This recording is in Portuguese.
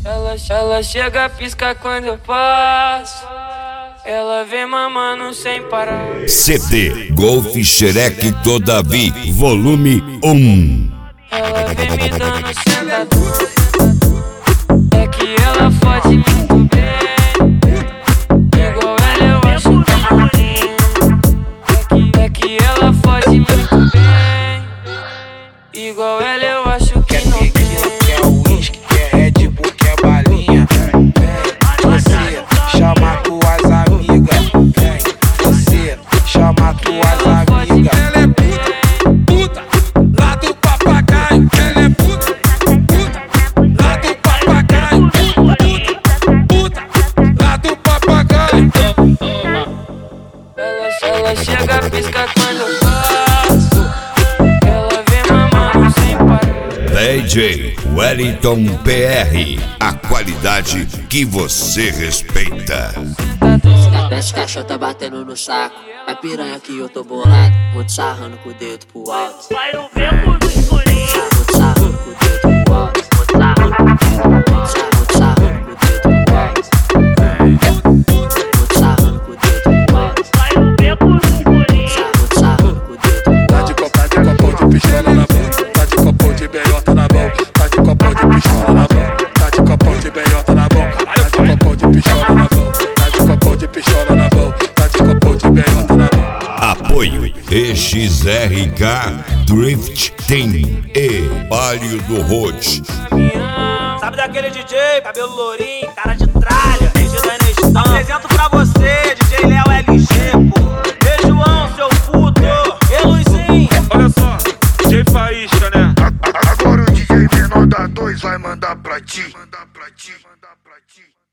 Ela chega, pisca quando eu passo. Ela vem mamando sem parar. CD Golf Xereque Todavia, volume 1. Ela vem me dando sentadura. É que ela fode muito bem. Igual ela eu acho que é que ela fode muito bem. Igual ela eu acho que não tem. Quer uísque, quer Red Bull, quer balinha. Você chama tuas amigas. Você chama tuas amigas. Ela é puta, lá do papagaio. Ela é puta, lá do papagaio. Puta, lá do papagaio. Ela chega, pisca quando eu passo. Ela vem mamando sem parar. DJ Wellington PR, a qualidade que você respeita. Esse cachorro tá batendo no saco. É piranha que eu tô bolado. Vou te sarrando com o dedo pro alto. Vai no beco do escurinho. Vou te sarrando com o dedo pro alto. Vou te sarrando com o dedo pro alto. Vou te sarrando com o dedo pro alto. Vai no beco do escurinho. Vou te sarrando com o dedo pro Tá alto. de copão de pistola na mão. Tá de copão de beiota na mão. Tá de copão de pistola na mão. Tá de copão de beiota na mão. Tá de copão de pistola na mão. Tá de copão de pistola na mão. Tá de copão de beiota na mão. Apoio EXRK Drift Team e Palio do Road. Sabe daquele DJ, cabelo lourinho, cara de tralha, vestido aí no stand. Apresento pra você, DJ Léo LG, pô. Ei, João, seu puto. E Luizinho. Olha só, DJ Faísca, né? Agora o DJ menor da 2 vai mandar pra ti.